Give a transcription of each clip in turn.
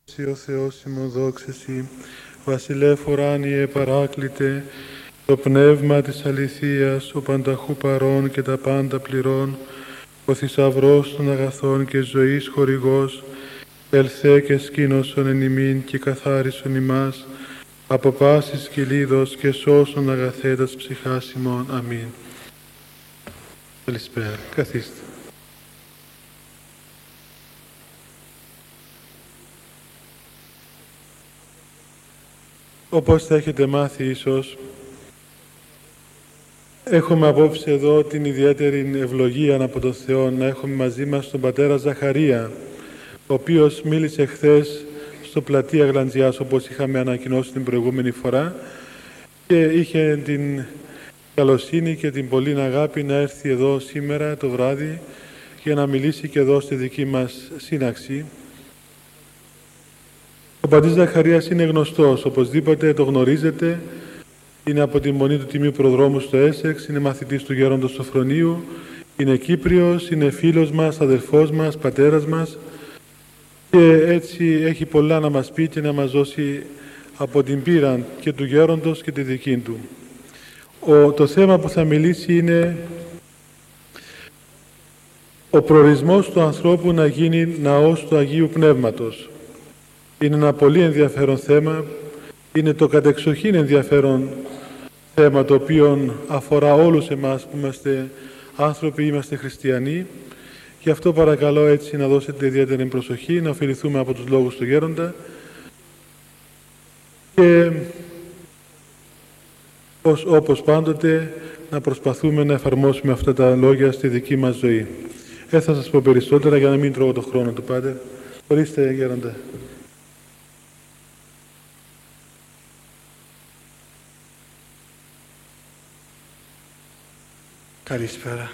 Ο Θεός ημών δόξεσι, βασιλεύ ουράνιε παράκλητε, το πνεύμα της αληθείας, ο πανταχού παρών και τα πάντα πληρών, ο θησαυρός των αγαθών και ζωής χορηγός, ελθέ και σκήνωσον εν ημίν και καθάρισον ημάς, από πάσης κυλίδος και σώσον αγαθέτας ψυχάς ημών. Αμήν. Καλησπέρα. Καθίστε. Όπως θα έχετε μάθει ίσως, έχουμε απόψε εδώ την ιδιαίτερη ευλογία από τον Θεό να έχουμε μαζί μας τον πατέρα Ζαχαρία, ο οποίος μίλησε χθες στο πλατεία Γλαντζιάς, όπως είχαμε ανακοινώσει την προηγούμενη φορά, και είχε την καλοσύνη και την πολλή αγάπη να έρθει εδώ σήμερα το βράδυ για να μιλήσει και εδώ στη δική μας σύναξη. Ο πατήρ Ζαχαρίας είναι γνωστός, οπωσδήποτε το γνωρίζετε. Είναι από τη Μονή του Τιμίου Προδρόμου στο Έσεξ, είναι μαθητής του Γέροντος Σοφρονίου, είναι Κύπριος, είναι φίλος μας, αδελφός μας, πατέρας μας, και έτσι έχει πολλά να μας πει και να μας δώσει από την πείρα και του Γέροντος και τη δική του. Το θέμα που θα μιλήσει είναι ο προορισμός του ανθρώπου να γίνει ναός του Αγίου Πνεύματος. Είναι ένα πολύ ενδιαφέρον θέμα, είναι το κατεξοχήν ενδιαφέρον θέμα, το οποίο αφορά όλους εμάς που είμαστε άνθρωποι, είμαστε χριστιανοί. Γι' αυτό παρακαλώ έτσι να δώσετε ιδιαίτερη προσοχή, να ωφεληθούμε από τους λόγους του Γέροντα και όπως πάντοτε να προσπαθούμε να εφαρμόσουμε αυτά τα λόγια στη δική μας ζωή. Θα σας πω περισσότερα για να μην τρώω το χρόνο του Πάτερ. Ορίστε Γέροντα. Καλησπέρα.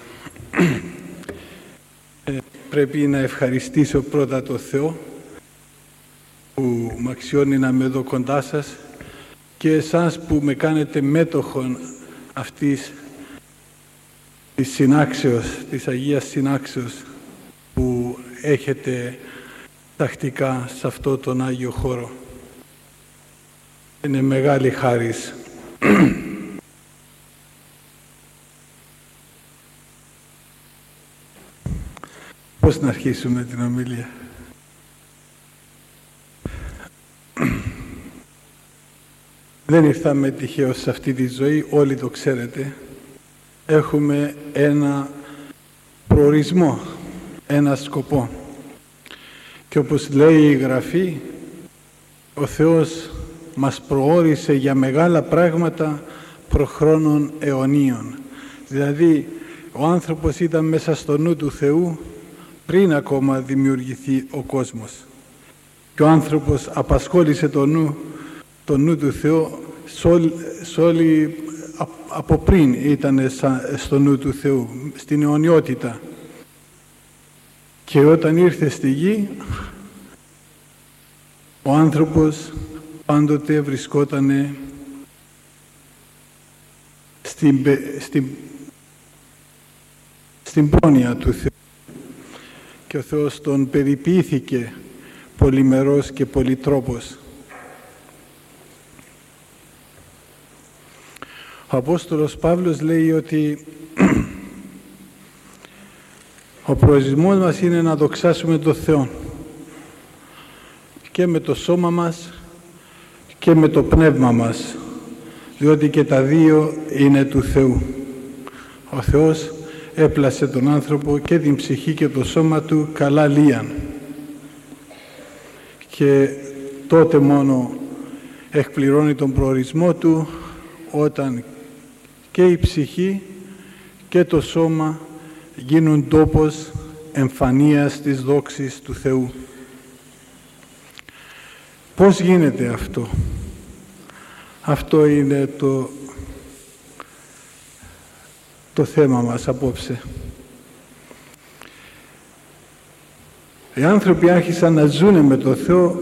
Πρέπει να ευχαριστήσω πρώτα το Θεό που μ' αξιώνει να είμαι εδώ κοντά σας και εσάς που με κάνετε μέτοχον αυτής της συνάξεως, της Αγίας Συνάξεως που έχετε τακτικά σε αυτό τον Άγιο χώρο. Είναι μεγάλη χάρις. Πώς να αρχίσουμε την ομιλία. Δεν ήρθαμε τυχαίως σε αυτή τη ζωή, όλοι το ξέρετε. Έχουμε ένα προορισμό, ένα σκοπό. Και όπως λέει η Γραφή, ο Θεός μας προόρισε για μεγάλα πράγματα προχρόνων αιωνίων. Δηλαδή, ο άνθρωπος ήταν μέσα στο νου του Θεού πριν ακόμα δημιουργηθεί ο κόσμος. Και ο άνθρωπος απασχόλησε το νου του Θεού από πριν ήταν στο νου του Θεού, στην αιωνιότητα. Και όταν ήρθε στη γη, ο άνθρωπος πάντοτε βρισκόταν στην πρόνοια του Θεού. Και ο Θεός τον περιποιήθηκε πολυμερός και πολυτρόπος. Ο Απόστολος Παύλος λέει ότι ο προορισμός μας είναι να δοξάσουμε τον Θεό και με το σώμα μας και με το πνεύμα μας, διότι και τα δύο είναι του Θεού. Ο Θεός έπλασε τον άνθρωπο και την ψυχή και το σώμα του καλά λίαν. Και τότε μόνο εκπληρώνει τον προορισμό του, όταν και η ψυχή και το σώμα γίνουν τόπος εμφανείας της δόξης του Θεού. Πώς γίνεται αυτό? Αυτό είναι το θέμα μας απόψε. Οι άνθρωποι άρχισαν να ζουνε με το Θεό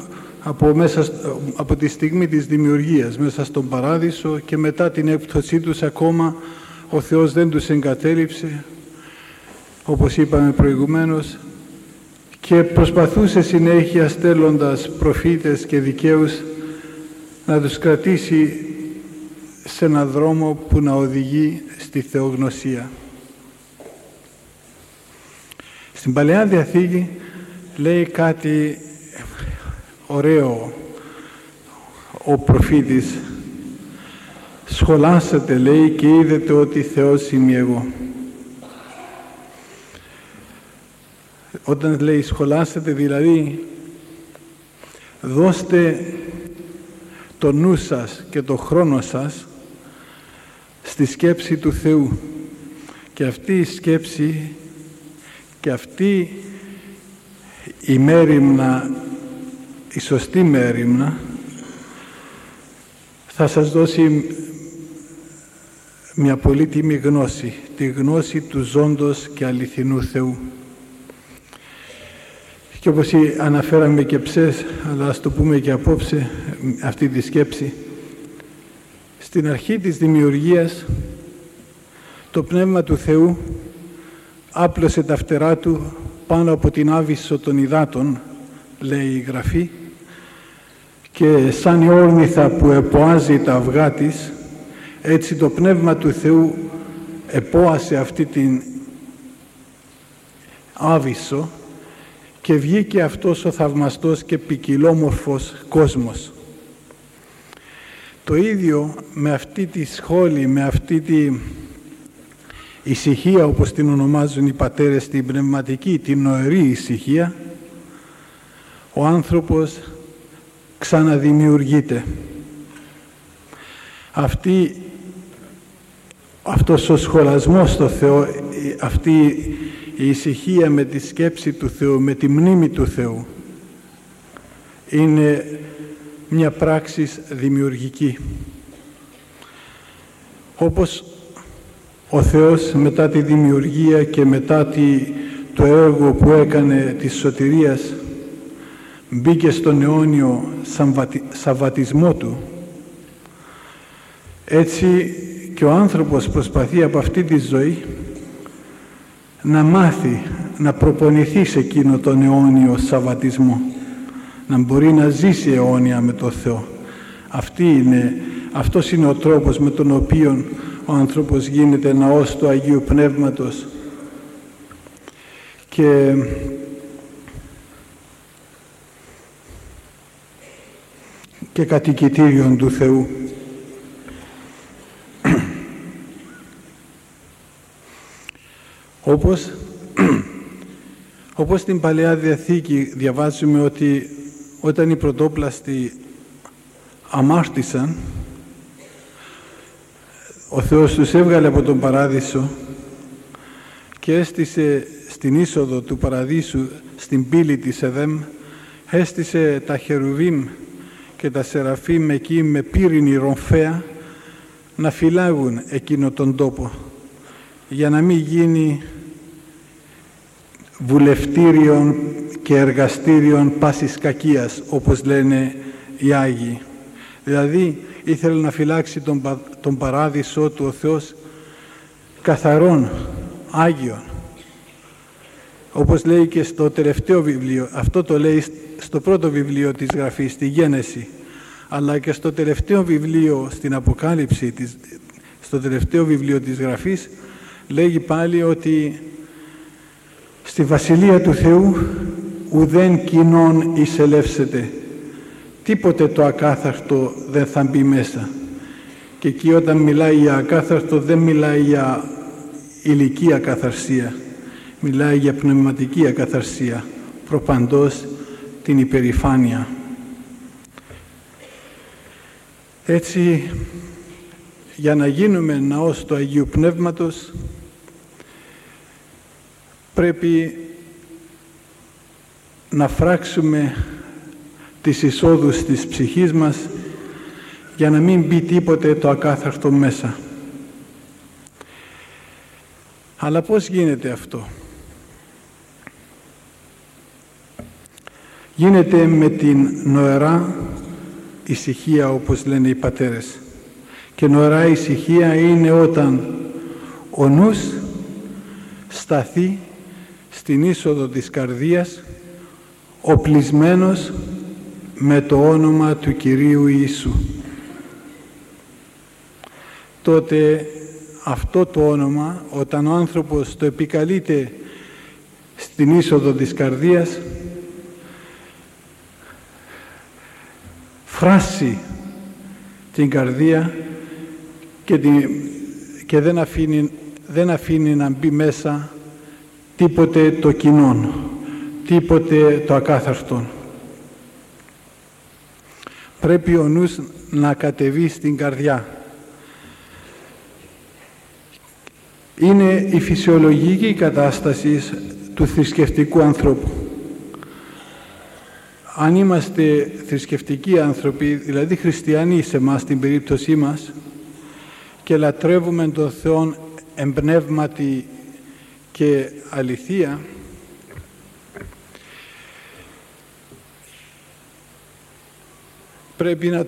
από τη στιγμή της δημιουργίας, μέσα στον Παράδεισο, και μετά την έκπτωσή τους ακόμα ο Θεός δεν τους εγκατέλειψε, όπως είπαμε προηγουμένως, και προσπαθούσε συνέχεια στέλνοντας προφήτες και δικαίους να τους κρατήσει σε έναν δρόμο που να οδηγεί στη θεογνωσία. Στην Παλαιά Διαθήκη λέει κάτι ωραίο ο προφήτης. Σχολάσατε, λέει, και είδετε ότι Θεός είμαι εγώ. Όταν λέει σχολάσατε, δηλαδή δώστε το νου σας και το χρόνο σας στη σκέψη του Θεού. Και αυτή η σκέψη και αυτή η μέριμνα, η σωστή μέριμνα, θα σας δώσει μια πολύτιμη γνώση, τη γνώση του ζώντος και αληθινού Θεού. Και όπως αναφέραμε και ψες, αλλά ας το πούμε και απόψε αυτή τη σκέψη, στην αρχή της δημιουργίας το Πνεύμα του Θεού άπλωσε τα φτερά Του πάνω από την άβυσσο των υδάτων, λέει η Γραφή, και σαν η όρνηθα που επωάζει τα αυγά της, έτσι το Πνεύμα του Θεού επώασε αυτή την άβυσσο και βγήκε αυτός ο θαυμαστός και ποικιλόμορφος κόσμος. Το ίδιο με αυτή τη σχόλη, με αυτή τη ησυχία, όπως την ονομάζουν οι πατέρες, την πνευματική, την νοερή ησυχία, ο άνθρωπος ξαναδημιουργείται. Αυτός ο σχολασμός στο Θεό, αυτή η ησυχία με τη σκέψη του Θεού, με τη μνήμη του Θεού, είναι μια πράξη δημιουργική. Όπως ο Θεός μετά τη δημιουργία και μετά το έργο που έκανε της σωτηρίας μπήκε στον αιώνιο σαββατισμό Του, έτσι και ο άνθρωπος προσπαθεί από αυτή τη ζωή να μάθει, να προπονηθεί σε εκείνο τον αιώνιο σαββατισμό, να μπορεί να ζήσει αιώνια με το Θεό. Αυτός είναι ο τρόπος με τον οποίο ο άνθρωπος γίνεται ναός του Αγίου Πνεύματος και κατοικητήριον του Θεού. Όπως στην Παλαιά Διαθήκη διαβάζουμε ότι όταν οι πρωτόπλαστοι αμάρτησαν, ο Θεός τους έβγαλε από τον Παράδεισο και έστησε στην είσοδο του Παραδείσου, στην πύλη της Εδέμ, έστησε τα Χερουβίμ και τα Σεραφείμ εκεί με πύρινη ρομφαία να φυλάγουν εκείνο τον τόπο, για να μην γίνει βουλευτήριον και εργαστήριον πάσης κακίας, όπως λένε οι Άγιοι. Δηλαδή ήθελε να φυλάξει τον Παράδεισό του ο Θεός καθαρόν, Άγιον. Όπως λέει και στο τελευταίο βιβλίο, αυτό το λέει στο πρώτο βιβλίο της Γραφής, στη Γένεση, αλλά και στο τελευταίο βιβλίο, στην Αποκάλυψη, στο τελευταίο βιβλίο της Γραφής, λέγει πάλι ότι στη Βασιλεία του Θεού ουδέν κοινών εισελεύσεται. Τίποτε το ακάθαρτο δεν θα μπει μέσα. Και εκεί όταν μιλάει για ακάθαρτο δεν μιλάει για ηλική ακαθαρσία. Μιλάει για πνευματική ακαθαρσία. Προπαντός την υπερηφάνεια. Έτσι, για να γίνουμε ναός του Αγίου Πνεύματος, πρέπει να φράξουμε τις εισόδους της ψυχής μας για να μην μπει τίποτε το ακάθαρτο μέσα. Αλλά πώς γίνεται αυτό? Γίνεται με την νοερά ησυχία, όπως λένε οι πατέρες. Και νοερά ησυχία είναι όταν ο νους σταθεί στην είσοδο της καρδίας οπλισμένος με το όνομα του Κυρίου Ιησού. Τότε αυτό το όνομα, όταν ο άνθρωπος το επικαλείται στην είσοδο της καρδίας, φράσει την καρδία και δεν αφήνει να μπει μέσα τίποτε το κοινόν, τίποτε το ακάθαρτον. Πρέπει ο νους να κατεβεί στην καρδιά. Είναι η φυσιολογική κατάσταση του θρησκευτικού ανθρώπου. Αν είμαστε θρησκευτικοί άνθρωποι, δηλαδή χριστιανοί σε εμάς, στην περίπτωσή μας, και λατρεύουμε τον Θεό εμπνεύματι και αληθεία, πρέπει να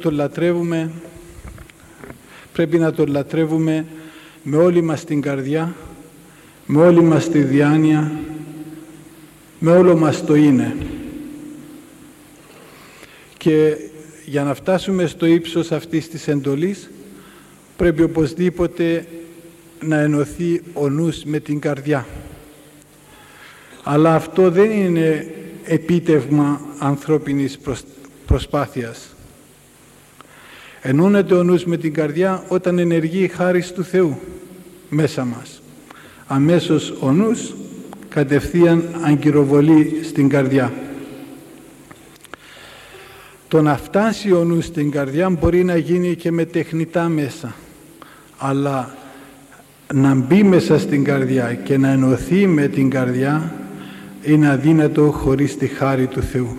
τον λατρεύουμε με όλη μας την καρδιά, με όλη μας τη διάνοια, με όλο μας το είναι. Και για να φτάσουμε στο ύψος αυτής της εντολής, πρέπει οπωσδήποτε να ενωθεί ο νους με την καρδιά. Αλλά αυτό δεν είναι επίτευγμα ανθρώπινης προσπάθειας. Ενώνεται ο νους με την καρδιά όταν ενεργεί η χάρις του Θεού μέσα μας. Αμέσως ο νους κατευθείαν αγκυροβολεί στην καρδιά. Το να φτάσει ο νους στην καρδιά μπορεί να γίνει και με τεχνητά μέσα, αλλά να μπει μέσα στην καρδιά και να ενωθεί με την καρδιά είναι αδύνατο χωρίς τη χάρη του Θεού.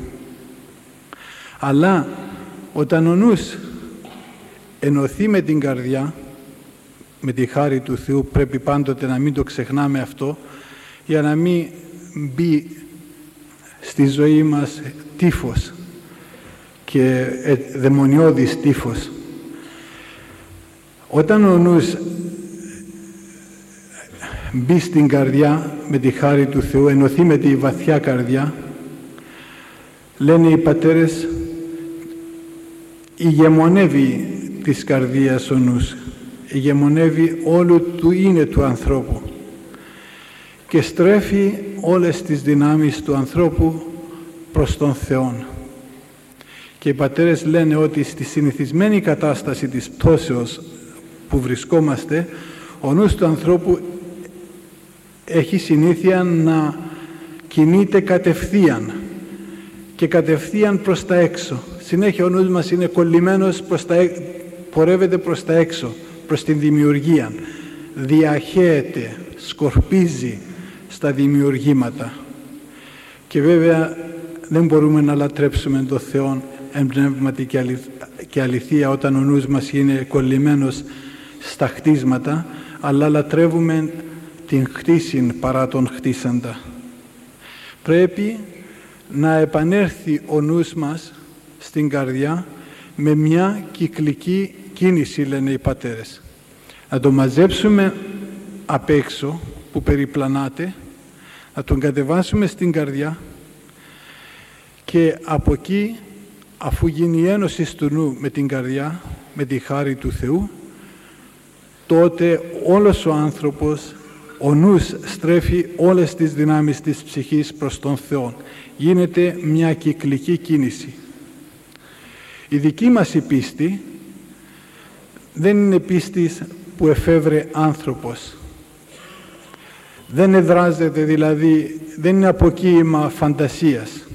Αλλά όταν ο νους ενωθεί με την καρδιά, με τη χάρη του Θεού, πρέπει πάντοτε να μην το ξεχνάμε αυτό, για να μην μπει στη ζωή μας τύφος και δαιμονιώδης τύφος. Όταν ο νους μπει στην καρδιά με τη χάρη του Θεού, ενωθεί με τη βαθιά καρδιά, λένε οι πατέρες, ηγεμονεύει της καρδίας ο νους, ηγεμονεύει όλου του είναι του ανθρώπου και στρέφει όλες τις δυνάμεις του ανθρώπου προς τον Θεόν. Και οι πατέρες λένε ότι στη συνηθισμένη κατάσταση της πτώσεως που βρισκόμαστε, ο νους του ανθρώπου έχει συνήθεια να κινείται κατευθείαν και κατευθείαν προς τα έξω. Συνέχεια ο νους μας είναι κολλημένος πορεύεται προς τα έξω, προς την δημιουργία. Διαχέεται, σκορπίζει στα δημιουργήματα. Και βέβαια δεν μπορούμε να λατρέψουμε τον Θεό εν πνεύματι και αληθεία όταν ο νους μας είναι κολλημένος στα χτίσματα, αλλά λατρεύουμε την χτίσιν παρά τον χτίσαντα. Πρέπει να επανέλθει ο νους μας στην καρδιά με μια κυκλική κίνηση, λένε οι πατέρες. Να το μαζέψουμε απ' έξω που περιπλανάται, να τον κατεβάσουμε στην καρδιά και από εκεί, αφού γίνει η ένωση του νου με την καρδιά, με τη χάρη του Θεού, τότε όλος ο άνθρωπος, ο νους στρέφει όλες τις δυνάμεις της ψυχής προς τον Θεό. Γίνεται μια κυκλική κίνηση. Η δική μας η πίστη δεν είναι πίστη που εφεύρε άνθρωπος. Δεν εδράζεται, δηλαδή, δεν είναι αποκοίημα φαντασίας.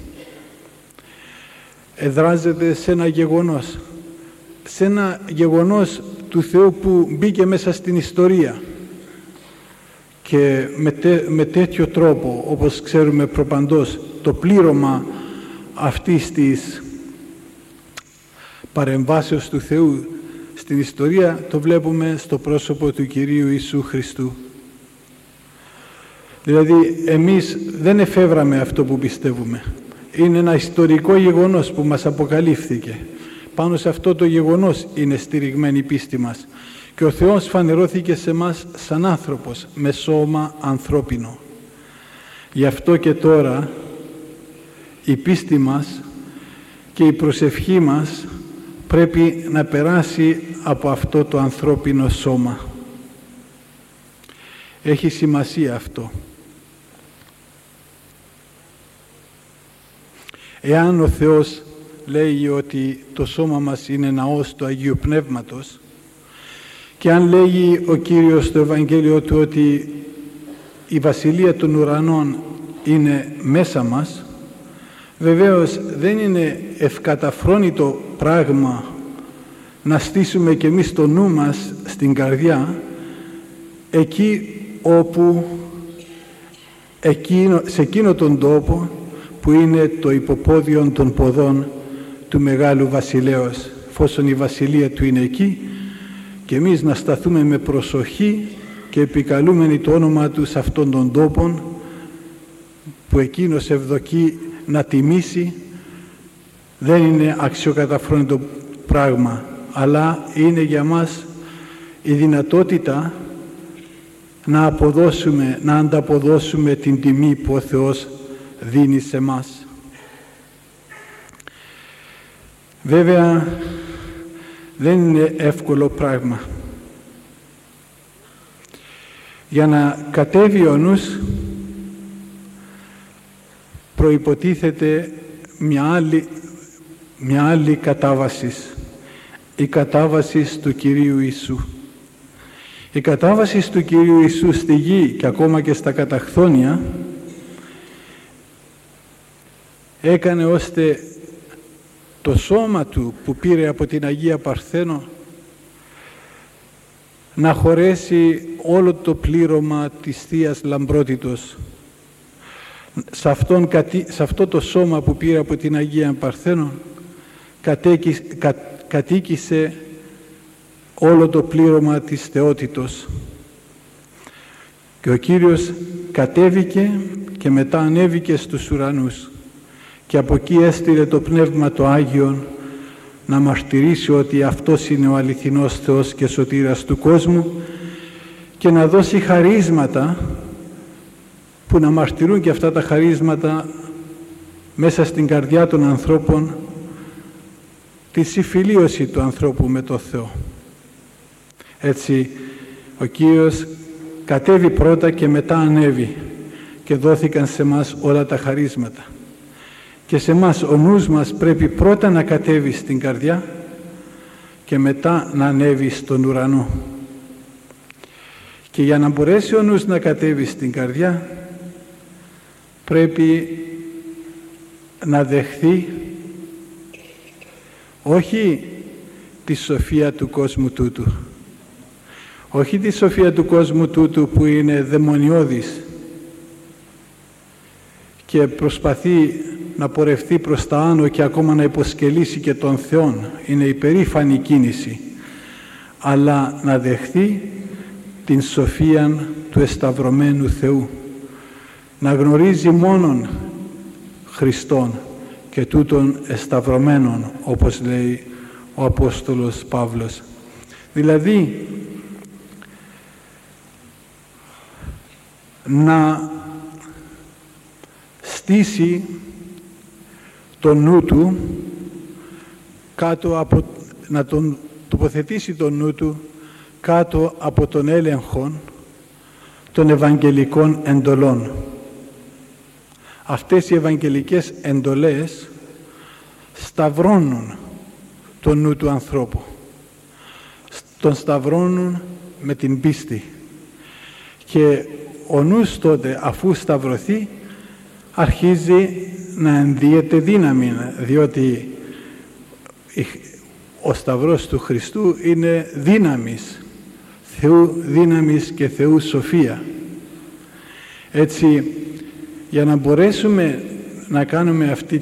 Εδράζεται σε ένα γεγονός. Σε ένα γεγονός του Θεού που μπήκε μέσα στην ιστορία. Και με τέτοιο τρόπο, όπως ξέρουμε προπαντός, το πλήρωμα αυτής της παρεμβάσεως του Θεού στην ιστορία το βλέπουμε στο πρόσωπο του Κυρίου Ιησού Χριστού. Δηλαδή, εμείς δεν εφεύραμε αυτό που πιστεύουμε. Είναι ένα ιστορικό γεγονός που μας αποκαλύφθηκε. Πάνω σε αυτό το γεγονός είναι στηριγμένη η πίστη μας. Και ο Θεός φανερώθηκε σε μας σαν άνθρωπος, με σώμα ανθρώπινο. Γι' αυτό και τώρα η πίστη μας και η προσευχή μας πρέπει να περάσει από αυτό το ανθρώπινο σώμα. Έχει σημασία αυτό. Εάν ο Θεός λέει ότι το σώμα μας είναι ναός του Αγίου Πνεύματος και αν λέγει ο Κύριος στο Ευαγγέλιο του ότι η Βασιλεία των Ουρανών είναι μέσα μας, βεβαίως δεν είναι ευκαταφρόνητο πράγμα να στήσουμε και εμείς το νου μας στην καρδιά εκεί όπου σε εκείνο τον τόπο που είναι το υποπόδιο των ποδών του Μεγάλου Βασιλέως, εφόσον η Βασιλεία του είναι εκεί, και εμείς να σταθούμε με προσοχή και επικαλούμενοι το όνομα του σε αυτόν τον τόπο που εκείνος ευδοκεί να τιμήσει. Δεν είναι αξιοκαταφρόνητο πράγμα, αλλά είναι για μας η δυνατότητα να ανταποδώσουμε την τιμή που ο Θεός δίνει σε μας. Βέβαια, δεν είναι εύκολο πράγμα. Για να κατέβει ο νους, προϋποτίθεται μια άλλη κατάβαση, η κατάβαση του Κυρίου Ιησού. Η κατάβαση του Κυρίου Ιησού στη γη και ακόμα και στα καταχθόνια έκανε ώστε το σώμα του που πήρε από την Αγία Παρθένο να χωρέσει όλο το πλήρωμα της Θείας Λαμπρότητος. Σε αυτό το σώμα που πήρε από την Αγία Παρθένο κατοίκησε όλο το πλήρωμα της θεότητος. Και ο Κύριος κατέβηκε και μετά ανέβηκε στους ουρανούς και από εκεί έστειλε το Πνεύμα το Άγιον να μαρτυρήσει ότι αυτός είναι ο αληθινός Θεός και σωτήρας του κόσμου και να δώσει χαρίσματα που να μαρτυρούν και αυτά τα χαρίσματα μέσα στην καρδιά των ανθρώπων τη συμφιλίωση του ανθρώπου με το Θεό. Έτσι ο Κύριος κατέβη πρώτα και μετά ανέβη και δόθηκαν σε μας όλα τα χαρίσματα. Και σε μας ο νους μας πρέπει πρώτα να κατέβει στην καρδιά και μετά να ανέβει στον ουρανό. Και για να μπορέσει ο νους να κατέβει στην καρδιά πρέπει να δεχθεί όχι τη σοφία του κόσμου τούτου, όχι τη σοφία του κόσμου τούτου που είναι δαιμονιώδης και προσπαθεί να πορευτεί προς τα άνω και ακόμα να υποσκελίσει και τον Θεόν. Είναι υπερήφανη κίνηση. Αλλά να δεχθεί την σοφία του εσταυρωμένου Θεού. Να γνωρίζει μόνον Χριστόν και τούτον εσταυρωμένον, όπως λέει ο Απόστολος Παύλος. Δηλαδή, να στήσει το νου του να τον τοποθετήσει το νου του κάτω από τον έλεγχο των Ευαγγελικών εντολών. Αυτές οι Ευαγγελικές εντολές σταυρώνουν το νου του ανθρώπου. Τον σταυρώνουν με την πίστη. Και ο νους τότε, αφού σταυρωθεί, αρχίζει να ενδύεται δύναμη, διότι ο Σταυρός του Χριστού είναι δύναμης, Θεού δύναμης και Θεού σοφία. Έτσι, για να μπορέσουμε να κάνουμε αυτή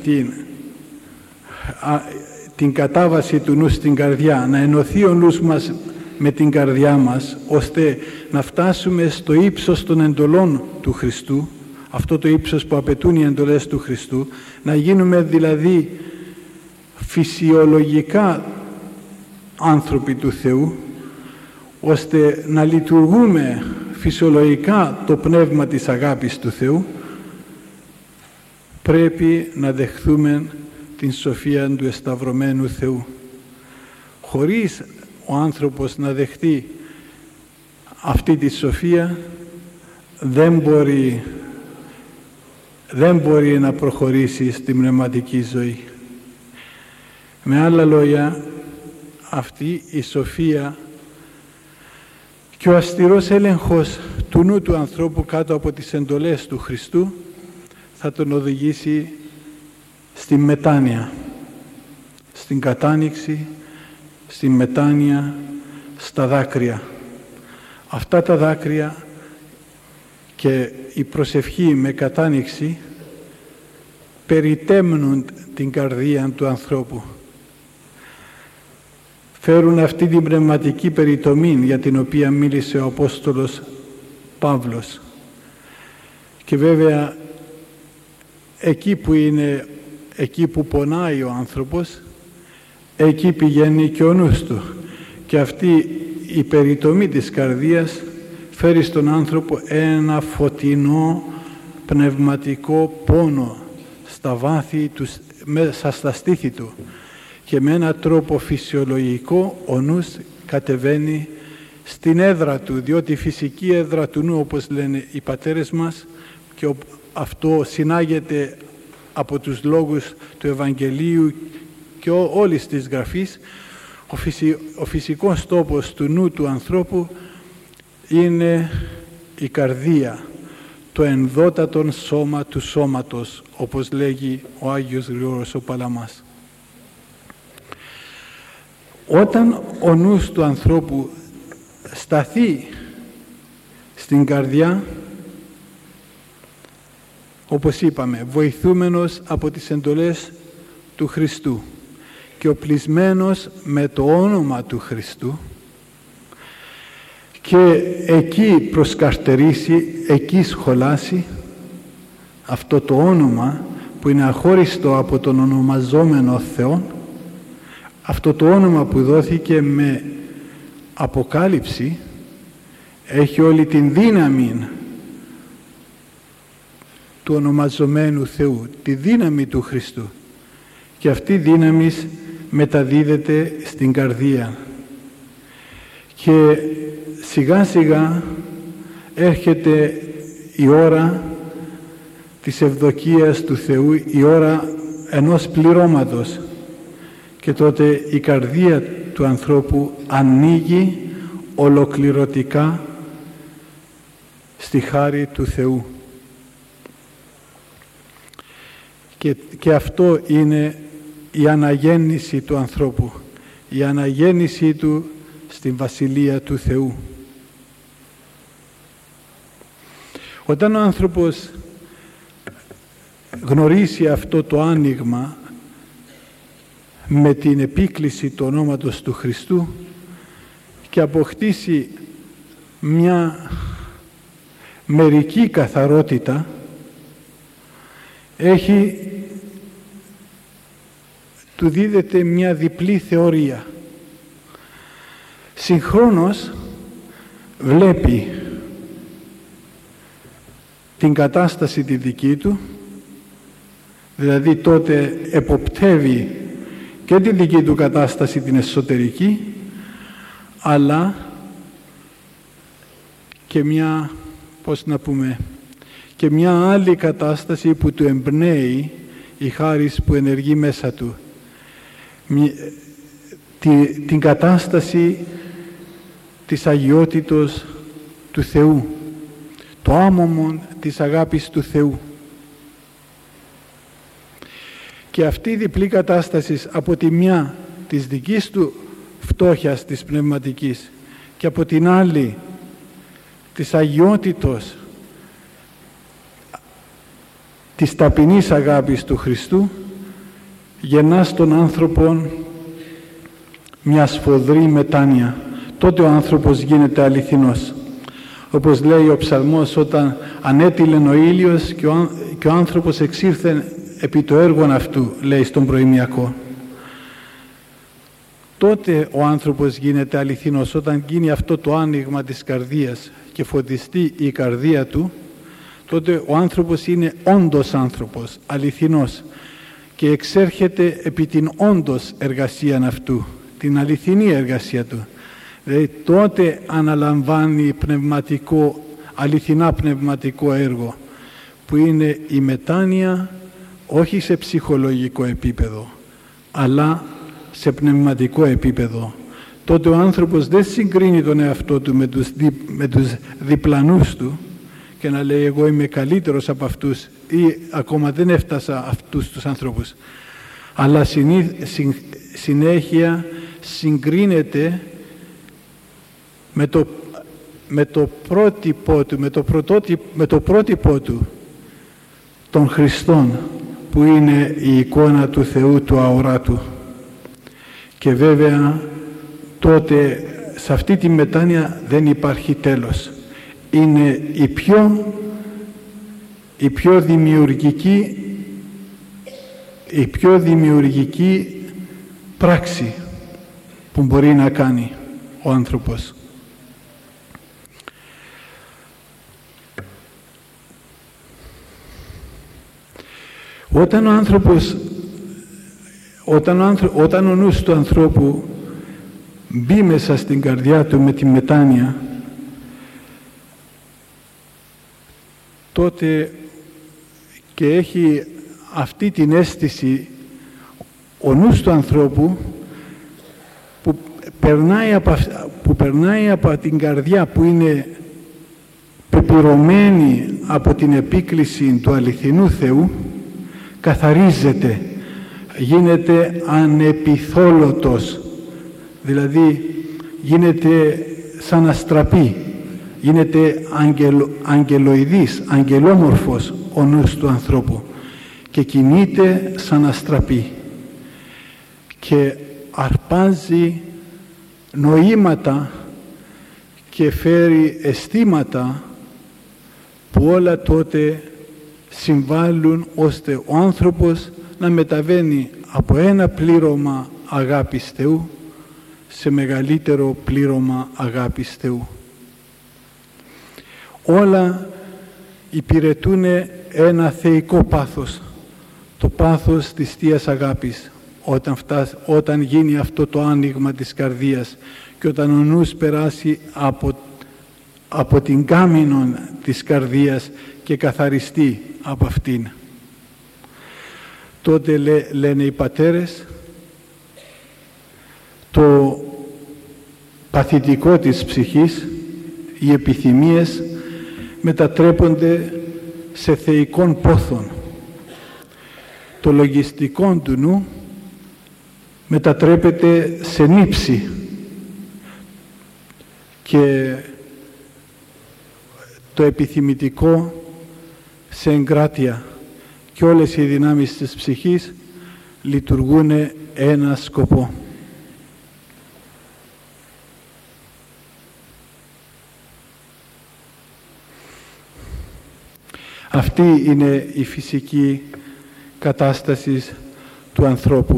την κατάβαση του νου στην καρδιά, να ενωθεί ο νους μας με την καρδιά μας, ώστε να φτάσουμε στο ύψος των εντολών του Χριστού, αυτό το ύψος που απαιτούν οι εντολές του Χριστού, να γίνουμε δηλαδή φυσιολογικά άνθρωποι του Θεού, ώστε να λειτουργούμε φυσιολογικά το πνεύμα της αγάπης του Θεού πρέπει να δεχθούμε την σοφία του εσταυρωμένου Θεού. Χωρίς ο άνθρωπος να δεχτεί αυτή τη σοφία, δεν μπορεί να προχωρήσει στην πνευματική ζωή. Με άλλα λόγια, αυτή η σοφία και ο αυστηρός έλεγχος του νου του ανθρώπου κάτω από τις εντολές του Χριστού θα τον οδηγήσει στη μετάνοια, στην κατάνοιξη, στη μετάνοια, στα δάκρυα. Αυτά τα δάκρυα και η προσευχή με κατάνοιξη περιτέμνουν την καρδία του ανθρώπου. Φέρουν αυτή την πνευματική περιτομή για την οποία μίλησε ο Απόστολος Παύλος. Και βέβαια εκεί που πονάει ο άνθρωπος, εκεί πηγαίνει και ο νους του. Και αυτή η περιτομή της καρδίας φέρει στον άνθρωπο ένα φωτεινό πνευματικό πόνο στα βάθη του, μέσα στα στήθη του. Και με έναν τρόπο φυσιολογικό ο νους κατεβαίνει στην έδρα του, διότι η φυσική έδρα του νου, όπως λένε οι πατέρες μας, και αυτό συνάγεται από τους λόγους του Ευαγγελίου και όλης της Γραφής, ο φυσικός τόπος του νου του ανθρώπου είναι η καρδία, το ενδότατον σώμα του σώματος, όπως λέγει ο Άγιος Γρηγόρος ο Παλαμάς. Όταν ο νους του ανθρώπου σταθεί στην καρδιά, όπως είπαμε, βοηθούμενος από τις εντολές του Χριστού και οπλισμένος με το όνομα του Χριστού, και εκεί προσκαρτερήσει, εκεί σχολάσει αυτό το όνομα που είναι αχώριστο από τον ονομαζόμενο Θεό, αυτό το όνομα που δόθηκε με αποκάλυψη, έχει όλη την δύναμη του ονομαζομένου Θεού, τη δύναμη του Χριστού, και αυτή η δύναμη μεταδίδεται στην καρδία. Και σιγά σιγά έρχεται η ώρα της ευδοκίας του Θεού, η ώρα ενός πληρώματος, και τότε η καρδία του ανθρώπου ανοίγει ολοκληρωτικά στη χάρη του Θεού. Και αυτό είναι η αναγέννηση του ανθρώπου, η αναγέννησή του στην Βασιλεία του Θεού. Όταν ο άνθρωπος γνωρίσει αυτό το άνοιγμα με την επίκληση του ονόματος του Χριστού και αποκτήσει μια μερική καθαρότητα, του δίδεται μια διπλή θεωρία. Συγχρόνως βλέπει την κατάσταση τη δική του, δηλαδή τότε εποπτεύει και τη δική του κατάσταση την εσωτερική, αλλά και και μια άλλη κατάσταση που του εμπνέει η χάρις που ενεργεί μέσα του. Την κατάσταση της αγιότητος του Θεού, το άμωμον της αγάπης του Θεού. Και αυτή η διπλή κατάσταση, από τη μια της δικής του φτώχειας της πνευματικής και από την άλλη της αγιότητος της ταπεινής αγάπης του Χριστού, γεννά στον άνθρωπο μια σφοδρή μετάνοια. Τότε ο άνθρωπος γίνεται αληθινός. Όπως λέει ο ψαλμός, όταν ανέτειλεν ο ήλιος και ο άνθρωπος εξήρθεν επί το έργον αυτού, λέει στον προημιακό. Τότε ο άνθρωπος γίνεται αληθινός, όταν γίνει αυτό το άνοιγμα της καρδίας και φωτιστεί η καρδία του, τότε ο άνθρωπος είναι όντως άνθρωπος, αληθινός, και εξέρχεται επί την όντως εργασία αυτού, την αληθινή εργασία του. Δηλαδή τότε αναλαμβάνει αληθινά πνευματικό έργο, που είναι η μετάνοια, όχι σε ψυχολογικό επίπεδο, αλλά σε πνευματικό επίπεδο. Τότε ο άνθρωπος δεν συγκρίνει τον εαυτό του με τους διπλανούς του και να λέει εγώ είμαι καλύτερος από αυτούς ή ακόμα δεν έφτασα αυτούς τους ανθρώπους, αλλά συνέχεια συγκρίνεται με το πρότυπο του, των Χριστών, που είναι η εικόνα του Θεού του αοράτου. Και βέβαια τότε σε αυτή τη μετάνοια δεν υπάρχει τέλος. Είναι η πιο δημιουργική πράξη που μπορεί να κάνει ο άνθρωπος. Όταν ο νους του ανθρώπου μπει μέσα στην καρδιά του με τη μετάνοια, τότε και έχει αυτή την αίσθηση ο νους του ανθρώπου που περνάει από την καρδιά, που είναι πεπειρωμένη από την επίκληση του αληθινού Θεού, καθαρίζεται, γίνεται ανεπιθόλωτος, δηλαδή γίνεται σαν αστραπή, γίνεται αγγελοειδής, αγγελόμορφος ο νους του ανθρώπου και κινείται σαν αστραπή και αρπάζει νοήματα και φέρει αισθήματα που όλα τότε συμβάλλουν ώστε ο άνθρωπος να μεταβαίνει από ένα πλήρωμα αγάπης Θεού σε μεγαλύτερο πλήρωμα αγάπης Θεού. Όλα υπηρετούν ένα θεϊκό πάθος, το πάθος της Θείας Αγάπης, όταν γίνει αυτό το άνοιγμα της καρδίας και όταν ο νους περάσει από την κάμινο της καρδίας και καθαριστεί από αυτήν. Τότε λένε οι πατέρες, το παθητικό της ψυχής, οι επιθυμίες μετατρέπονται σε θεϊκόν πόθον. Το λογιστικό του νου μετατρέπεται σε νύψη και το επιθυμητικό σε εγκράτεια, και όλες οι δυνάμεις της ψυχής λειτουργούν ένα σκοπό. Αυτή είναι η φυσική κατάσταση του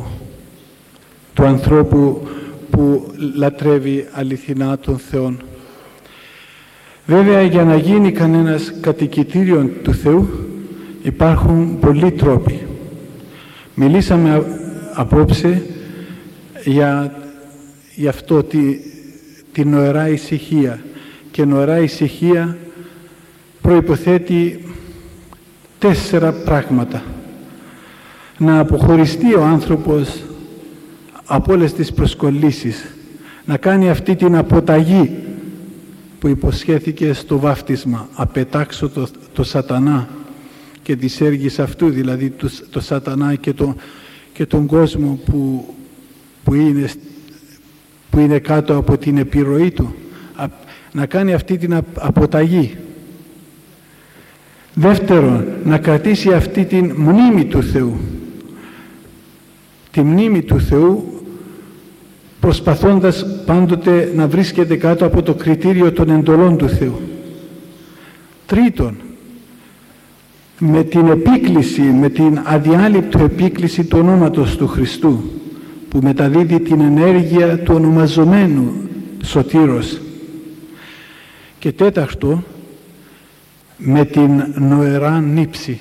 ανθρώπου που λατρεύει αληθινά τον Θεό. Βέβαια, για να γίνει κανένας κατοικητήριον του Θεού υπάρχουν πολλοί τρόποι. Μιλήσαμε απόψε για αυτό την νοερά ησυχία, και νοερά ησυχία προϋποθέτει 4 πράγματα. Να αποχωριστεί ο άνθρωπος από όλες τις προσκολήσεις, να κάνει αυτή την αποταγή που υποσχέθηκε στο βάφτισμα, απετάξω το σατανά και τις έργες αυτού, δηλαδή το σατανά και τον κόσμο που είναι κάτω από την επιρροή του, να κάνει αυτή την αποταγή. Δεύτερον, να κρατήσει αυτή την μνήμη του Θεού, τη μνήμη του Θεού, προσπαθώντας πάντοτε να βρίσκεται κάτω από το κριτήριο των εντολών του Θεού. Τρίτον, με την επίκληση, με την αδιάλειπτο επίκληση του ονόματος του Χριστού, που μεταδίδει την ενέργεια του ονομαζομένου Σωτήρος. Και τέταρτο, με την νοερά νύψη.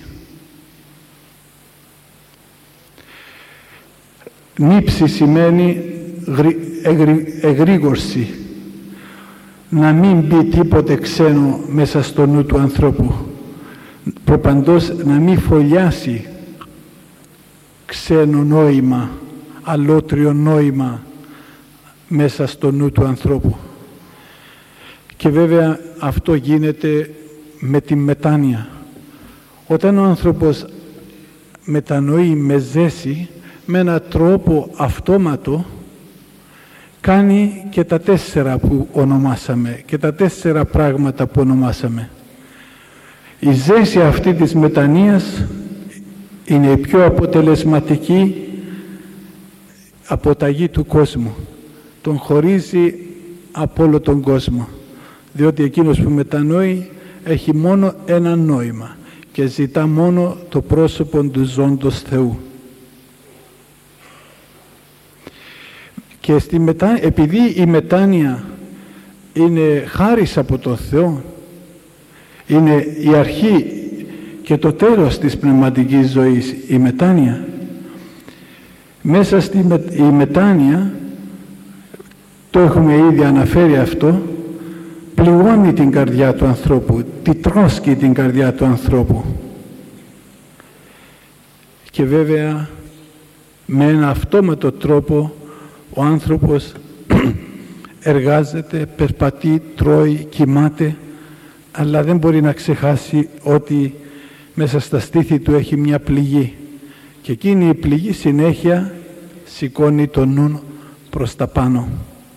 Νύψη σημαίνει εγρήγορση, να μην μπει τίποτε ξένο μέσα στο νου του ανθρώπου, προπαντός να μην φωλιάσει ξένο νόημα, αλότριο νόημα μέσα στο νου του ανθρώπου. Και βέβαια αυτό γίνεται με τη μετάνοια. Όταν ο άνθρωπος μετανοεί με ζέση, με έναν τρόπο αυτόματο, κάνει και τα 4 που ονομάσαμε, και τα 4 πράγματα που ονομάσαμε. Η ζέση αυτή της μετανοίας είναι η πιο αποτελεσματική αποταγή του κόσμου. Τον χωρίζει από όλο τον κόσμο, διότι εκείνος που μετανοεί έχει μόνο ένα νόημα και ζητά μόνο το πρόσωπο του ζώντος Θεού. Και επειδή η μετάνοια είναι χάρις από τον Θεό, είναι η αρχή και το τέλος της πνευματικής ζωής, η μετάνοια. Μέσα στη μετάνοια, το έχουμε ήδη αναφέρει αυτό, πληγώνει την καρδιά του ανθρώπου, τη τρώσκει την καρδιά του ανθρώπου. Και βέβαια με ένα αυτόματο τρόπο ο άνθρωπος εργάζεται, περπατεί, τρώει, κοιμάται, αλλά δεν μπορεί να ξεχάσει ότι μέσα στα στήθη του έχει μια πληγή. Και εκείνη η πληγή συνέχεια σηκώνει τον νου προς τα πάνω.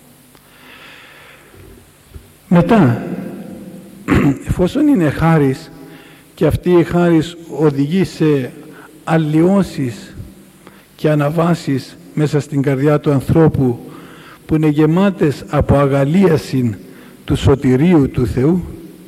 Μετά, εφόσον είναι χάρις και αυτή η χάρις οδηγεί σε αλλοιώσεις και αναβάσεις μέσα στην καρδιά του ανθρώπου που είναι γεμάτες από αγαλίαση του σωτηρίου του Θεού,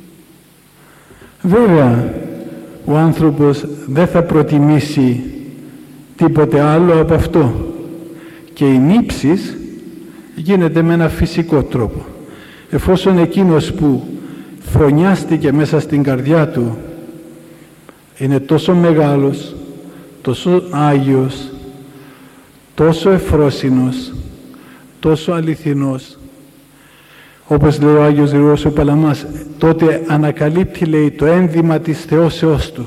βέβαια ο άνθρωπος δεν θα προτιμήσει τίποτε άλλο από αυτό, και η νύψης γίνεται με ένα φυσικό τρόπο. Εφόσον εκείνος που φρονιάστηκε μέσα στην καρδιά του είναι τόσο μεγάλος, τόσο Άγιος, τόσο ευφρόσινος, τόσο αληθινός, όπως λέει ο Άγιος Γρηγόριος ο Παλαμάς, τότε ανακαλύπτει, λέει, το ένδυμα της θεώσεώς του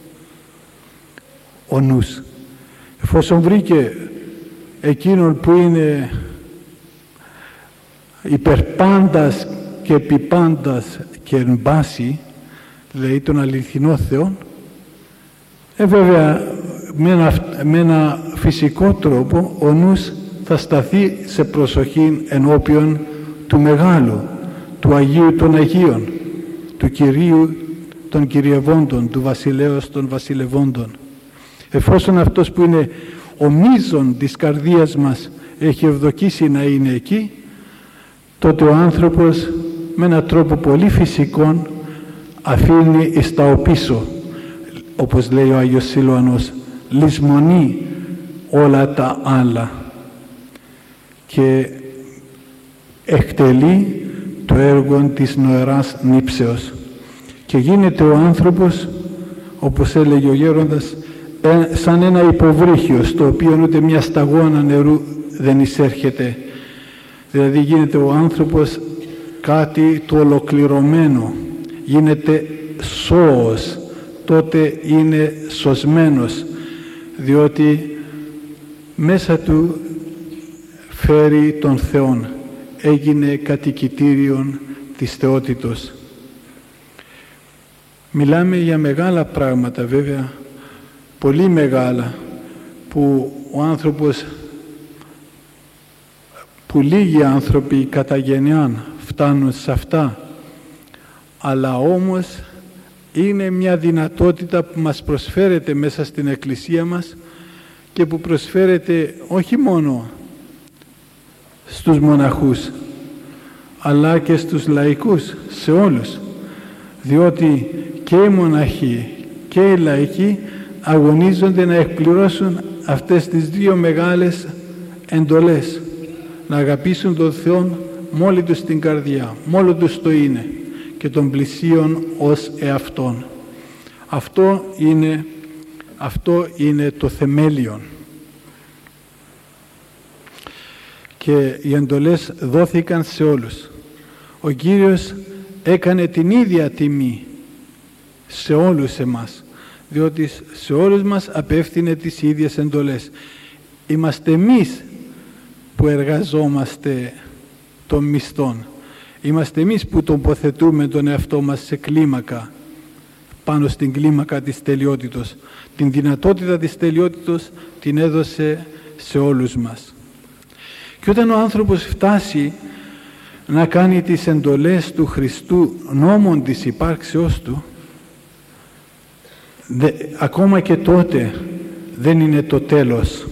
ο νους. Εφόσον βρήκε εκείνον που είναι υπερπάντας και επιπάντας και εν πάση, λέει τον αληθινό Θεό, βέβαια με ένα φυσικό τρόπο ο νους θα σταθεί σε προσοχή ενώπιον του Μεγάλου, του Αγίου των Αγίων, του Κυρίου των Κυριευόντων, του Βασιλέως των Βασιλευόντων. Εφόσον αυτός που είναι ο μείζων της καρδίας μας έχει ευδοκίσει να είναι εκεί, τότε ο άνθρωπος με έναν τρόπο πολύ φυσικό αφήνει εις τα οπίσω, όπως λέει ο Άγιος Σιλουανός, λησμονεί όλα τα άλλα και εκτελεί το έργο της νοεράς νύψεως και γίνεται ο άνθρωπος, όπως έλεγε ο γέροντας, σαν ένα υποβρύχιο στο οποίο ούτε μια σταγόνα νερού δεν εισέρχεται. Δηλαδή γίνεται ο άνθρωπος κάτι το ολοκληρωμένο, γίνεται σώος, τότε είναι σωσμένος, διότι μέσα του φέρει τον Θεόν, έγινε κατοικητήριον της θεότητος. Μιλάμε για μεγάλα πράγματα βέβαια, πολύ μεγάλα, που ο άνθρωπος, που λίγοι άνθρωποι κατά γενιάν φτάνουν σε αυτά, αλλά όμως είναι μια δυνατότητα που μας προσφέρεται μέσα στην Εκκλησία μας και που προσφέρεται όχι μόνο στους μοναχούς αλλά και στους λαϊκούς, σε όλους, διότι και οι μοναχοί και οι λαϊκοί αγωνίζονται να εκπληρώσουν αυτές τις δύο μεγάλες εντολές, να αγαπήσουν τον Θεό με όλη τους την καρδιά, με όλο τους το είναι, και των πλησίων ως εαυτόν. Αυτό είναι το θεμέλιο. Και οι εντολές δόθηκαν σε όλους. Ο Κύριος έκανε την ίδια τιμή σε όλους εμάς, διότι σε όλους μας απέφθινε τις ίδιες εντολές. Είμαστε εμείς που εργαζόμαστε των μισθών. Είμαστε εμείς που τοποθετούμε τον εαυτό μας σε κλίμακα, πάνω στην κλίμακα της τελειότητος. Την δυνατότητα της τελειότητος την έδωσε σε όλους μας. Και όταν ο άνθρωπος φτάσει να κάνει τις εντολές του Χριστού νόμων της υπάρξεώς του, ακόμα και τότε δεν είναι το τέλος.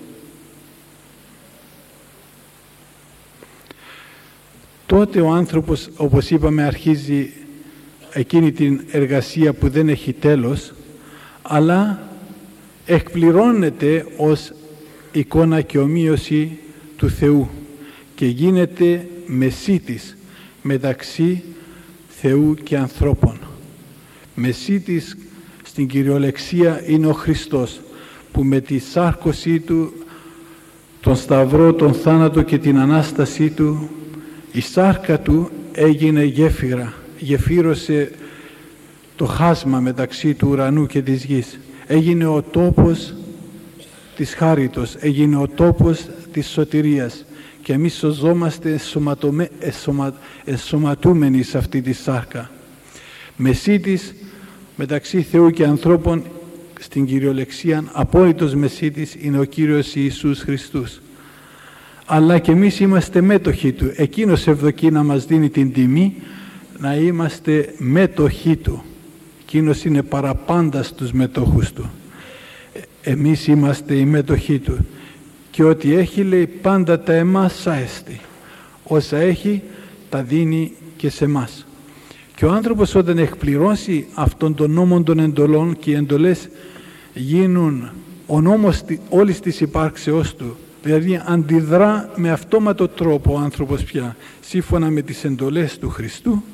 Τότε ο άνθρωπος, όπως είπαμε, αρχίζει εκείνη την εργασία που δεν έχει τέλος, αλλά εκπληρώνεται ως εικόνα και ομοίωση του Θεού και γίνεται μεσίτης μεταξύ Θεού και ανθρώπων. Μεσίτης στην κυριολεξία είναι ο Χριστός, που με τη σάρκωσή Του, τον Σταυρό, τον θάνατο και την Ανάστασή Του, η σάρκα Του έγινε γέφυρα, γεφύρωσε το χάσμα μεταξύ του ουρανού και της γης. Έγινε ο τόπος της χάριτος, έγινε ο τόπος της σωτηρίας και εμείς σωζόμαστε ενσωματούμενοι σε αυτή τη σάρκα. Μεσίτης μεταξύ Θεού και ανθρώπων, στην κυριολεξία απόλυτος μεσίτης είναι ο Κύριος Ιησούς Χριστούς. Αλλά και εμείς είμαστε μέτοχοι Του. Εκείνος ευδοκεί να μας δίνει την τιμή να είμαστε μέτοχοι Του. Εκείνος είναι παραπάντα στους μετόχους Του. Εμείς είμαστε οι μέτοχοι Του. Και ό,τι έχει, λέει, πάντα τα εμάς έστι. Όσα έχει τα δίνει και σε εμάς. Και ο άνθρωπος όταν εκπληρώσει αυτόν τον νόμο των εντολών και οι εντολές γίνουν ο νόμος όλης της υπάρξεώς του, δηλαδή αντιδρά με αυτόματο τρόπο ο άνθρωπος πια σύμφωνα με τις εντολές του Χριστού,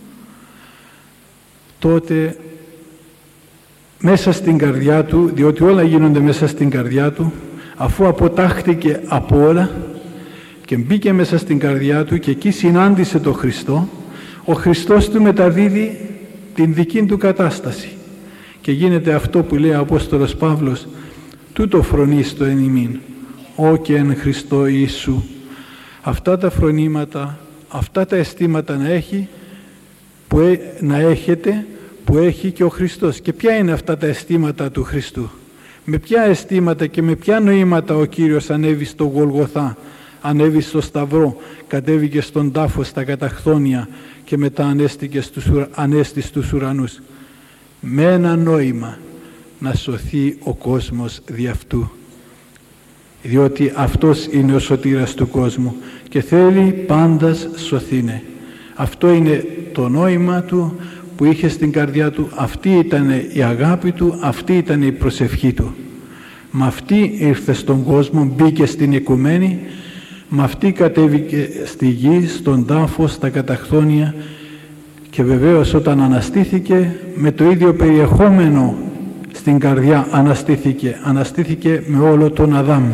τότε μέσα στην καρδιά του, διότι όλα γίνονται μέσα στην καρδιά του, αφού αποτάχθηκε από όλα και μπήκε μέσα στην καρδιά του και εκεί συνάντησε τον Χριστό, ο Χριστός του μεταδίδει την δική του κατάσταση και γίνεται αυτό που λέει ο Απόστολος Παύλος, τούτο φρονείστο εν ημίν, «Ω και εν Χριστώ Ιησού». Αυτά τα φρονήματα, αυτά τα αισθήματα να έχετε που έχει και ο Χριστός. Και ποια είναι αυτά τα αισθήματα του Χριστού? Με ποια αισθήματα και με ποια νοήματα ο Κύριος ανέβη στο Γολγοθά, ανέβη στο Σταυρό, κατέβηκε στον τάφο στα καταχθόνια και μετά ανέστη στους ουρανούς? Με ένα νόημα, να σωθεί ο κόσμος δι' αυτού. Διότι αυτός είναι ο σωτήρας του κόσμου και θέλει πάντας σωθήνε. Αυτό είναι το νόημα του που είχε στην καρδιά του, αυτή ήταν η αγάπη του, αυτή ήταν η προσευχή του. Με αυτή ήρθε στον κόσμο, μπήκε στην οικουμένη, με αυτή κατέβηκε στη γη, στον τάφο, στα καταχθόνια και βεβαίως όταν αναστήθηκε με το ίδιο περιεχόμενο στην καρδιά αναστήθηκε με όλο τον Αδάμ.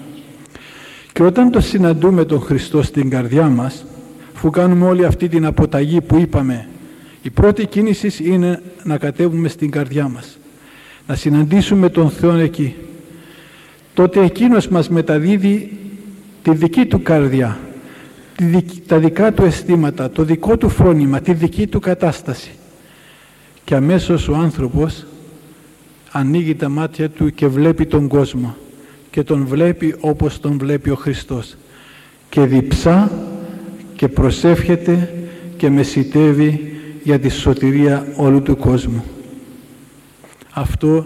Και όταν το συναντούμε τον Χριστό στην καρδιά μας, αφού κάνουμε όλη αυτή την αποταγή που είπαμε, η πρώτη κίνηση είναι να κατέβουμε στην καρδιά μας, να συναντήσουμε τον Θεό εκεί. Τότε εκείνος μας μεταδίδει τη δική του καρδιά, τα δικά του αισθήματα, το δικό του φρόνημα, τη δική του κατάσταση. Και αμέσως ο άνθρωπος ανοίγει τα μάτια του και βλέπει τον κόσμο και τον βλέπει όπως τον βλέπει ο Χριστός και διψά και προσεύχεται και μεσιτεύει για τη σωτηρία όλου του κόσμου. Αυτό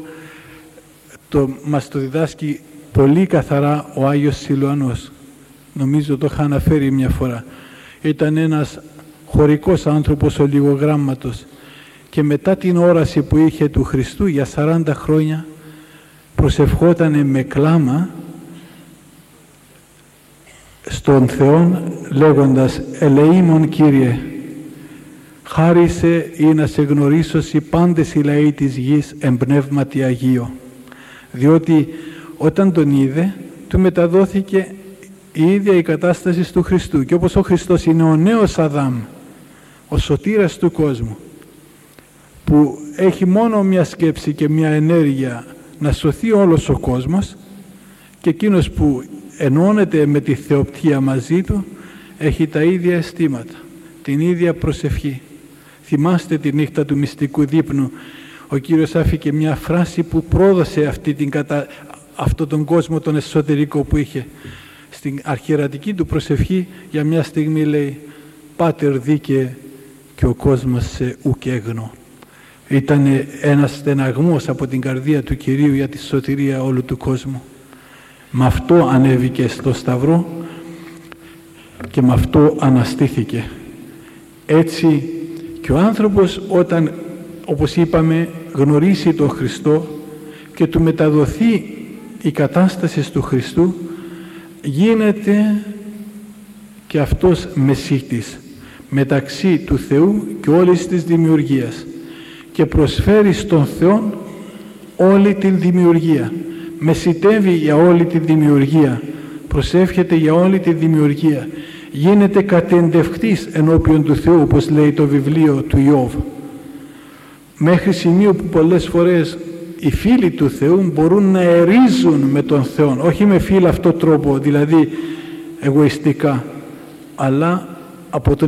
μας το διδάσκει πολύ καθαρά ο Άγιος Σιλουανός. Νομίζω το είχα αναφέρει μια φορά. Ήταν ένας χωρικός άνθρωπος ολιγογράμματος και μετά την όραση που είχε του Χριστού για 40 χρόνια προσευχότανε με κλάμα στον Θεόν λέγοντας «Ελεήμον Κύριε, Χάρισε ή να σε γνωρίσωσι πάντες οι λαοί της γης εν πνεύματι Αγίο. Διότι όταν τον είδε, του μεταδόθηκε η ίδια η κατάσταση του Χριστού. Και όπως ο Χριστός είναι ο νέος Αδάμ, ο σωτήρας του κόσμου, που έχει μόνο μια σκέψη και μια ενέργεια να σωθεί όλος ο κόσμος, και εκείνος που ενώνεται με τη θεοπτία μαζί του έχει τα ίδια αισθήματα, την ίδια προσευχή. Θυμάστε τη νύχτα του μυστικού δείπνου, ο Κύριος άφηκε μια φράση που πρόδωσε αυτόν τον κόσμο τον εσωτερικό που είχε. Στην αρχιερατική του προσευχή για μια στιγμή λέει «Πάτερ δίκαι και ο κόσμος σε ουκ έγνω». Ήταν ένας στεναγμός από την καρδία του Κυρίου για τη σωτηρία όλου του κόσμου. Με αυτό ανέβηκε στο Σταυρό και με αυτό αναστήθηκε. Έτσι και ο άνθρωπος όταν, όπως είπαμε, γνωρίσει τον Χριστό και του μεταδοθεί η κατάσταση του Χριστού, γίνεται και αυτός μεσίτης μεταξύ του Θεού και όλης της δημιουργίας και προσφέρει στον Θεό όλη την δημιουργία. Μεσιτεύει για όλη τη δημιουργία, προσεύχεται για όλη τη δημιουργία. Γίνεται κατεντευκτής ενώπιον του Θεού, όπως λέει το βιβλίο του Ιώβ. Μέχρι σημείο που πολλές φορές οι φίλοι του Θεού μπορούν να ερίζουν με τον Θεό, όχι με φίλο αυτό τρόπο, δηλαδή εγωιστικά, αλλά από